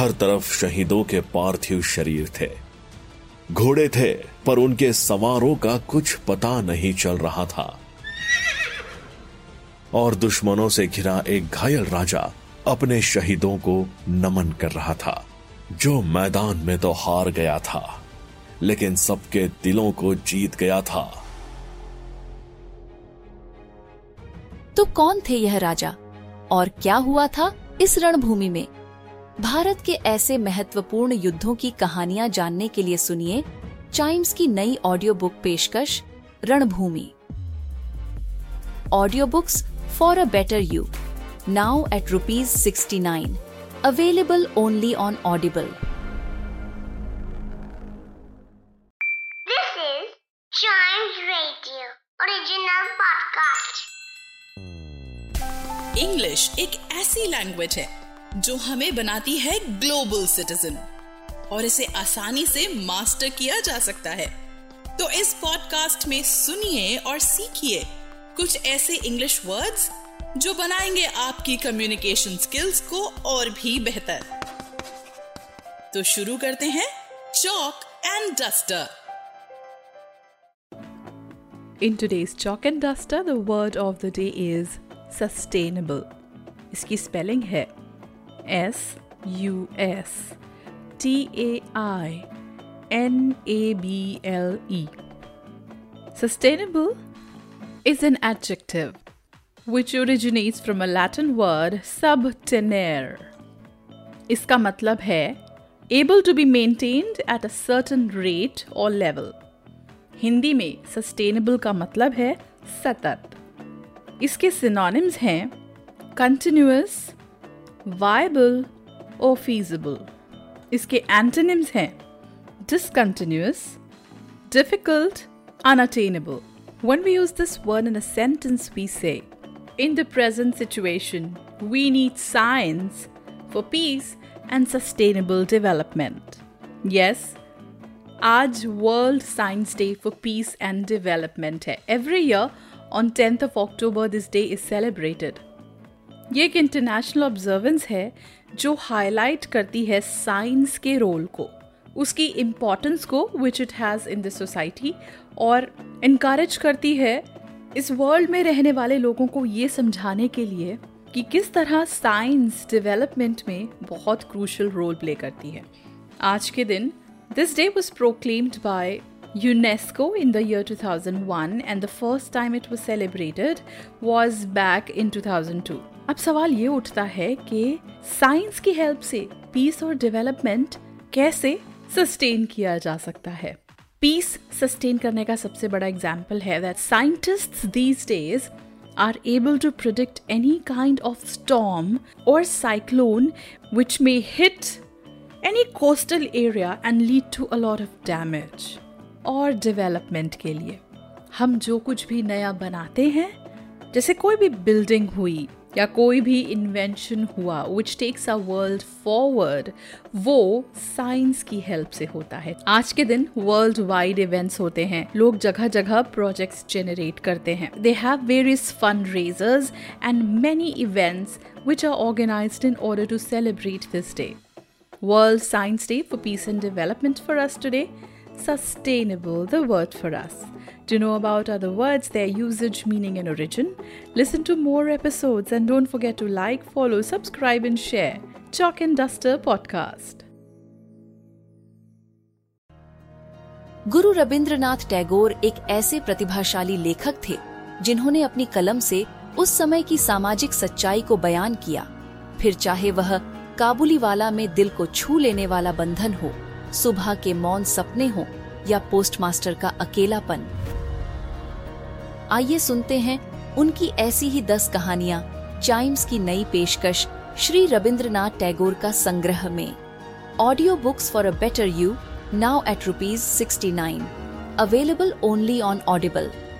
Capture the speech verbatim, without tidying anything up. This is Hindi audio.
हर तरफ शहीदों के पार्थिव शरीर थे। घोड़े थे, पर उनके सवारों का कुछ पता नहीं चल रहा था। और दुश्मनों से घिरा एक घायल राजा अपने शहीदों को नमन कर रहा था, जो मैदान में तो हार गया था, लेकिन सबके दिलों को जीत गया था। तो कौन थे यह राजा और क्या हुआ था इस रणभूमि में? भारत के ऐसे महत्वपूर्ण युद्धों की कहानियां जानने के लिए सुनिए चाइम्स की नई ऑडियो बुक पेशकश रणभूमि। Audio books for a better you, now at rupees sixty nine, available only on Audible. This is Chimes Radio original podcast. English एक ऐसी लैंग्वेज है जो हमें बनाती है ग्लोबल सिटीजन और इसे आसानी से मास्टर किया जा सकता है। तो इस पॉडकास्ट में सुनिए और सीखिए कुछ ऐसे इंग्लिश वर्ड्स जो बनाएंगे आपकी कम्युनिकेशन स्किल्स को और भी बेहतर। तो शुरू करते हैं chalk and duster. In today's Chalk and Duster, the word of the day is sustainable. इसकी स्पेलिंग है S U S T A I N A B L E. Sustainable is an adjective which originates from a Latin word subtenere. इसका मतलब है able to be maintained at a certain rate or level. Hindi में सस्टेनेबल का मतलब है सतत। इसके सिनोनिम्स हैं कंटिन्यूअस, वायबल और फीजिबल। इसके एंटोनिम्स हैं discontinuous, difficult, unattainable. When we use this word in a sentence, we say, in the present situation, we need science for peace and sustainable development. Yes, आज world science day for peace and development है। Every year on tenth of October this day is celebrated. ये एक इंटरनेशनल ऑब्जर्वेंस है जो हाईलाइट करती है साइंस के रोल को, उसकी इम्पोर्टेंस को which it has in the society, और इनकरेज करती है इस वर्ल्ड में रहने वाले लोगों को ये समझाने के लिए कि किस तरह साइंस डेवलपमेंट में बहुत क्रूशल रोल प्ले करती है। आज के दिन This day was proclaimed by UNESCO in the year two thousand one and the first time it was celebrated was back in two thousand two. अब सवाल ये उठता है कि साइंस की हेल्प से पीस और डेवलपमेंट कैसे सस्टेन किया जा सकता है। पीस सस्टेन करने का सबसे बड़ा एग्जाम्पल है that scientists these days are able to predict any kind of storm or cyclone which may hit any coastal area and lead to a lot of damage. और डेवलपमेंट के लिए हम जो कुछ भी नया बनाते हैं, जैसे कोई भी बिल्डिंग हुई या कोई भी इन्वेंशन हुआ which takes our world forward, वो साइंस की हेल्प से होता है। आज के दिन वर्ल्ड वाइड इवेंट्स होते हैं, लोग जगह जगह प्रोजेक्ट्स जनरेट करते हैं। They have various fundraisers and many events which are organized in order to celebrate this day. World Science Day for Peace and Development for us today. Sustainable, the word for us. To know about other words, their usage, meaning and origin, listen to more episodes and don't forget to like, follow, subscribe and share Chalk and Duster podcast. गुरु रविंद्रनाथ टैगोर एक ऐसे प्रतिभाशाली लेखक थे जिन्होंने अपनी कलम से उस समय की सामाजिक सच्चाई को बयान किया, फिर चाहे वह काबुलीवाला में दिल को छू लेने वाला बंधन हो, सुबह के मौन सपने हो या पोस्टमास्टर का अकेलापन। आइए सुनते हैं उनकी ऐसी ही दस कहानियां चाइम्स की नई पेशकश श्री रविंद्रनाथ टैगोर का संग्रह में। Audio books for a better you, now at rupees sixty nine, available only on Audible.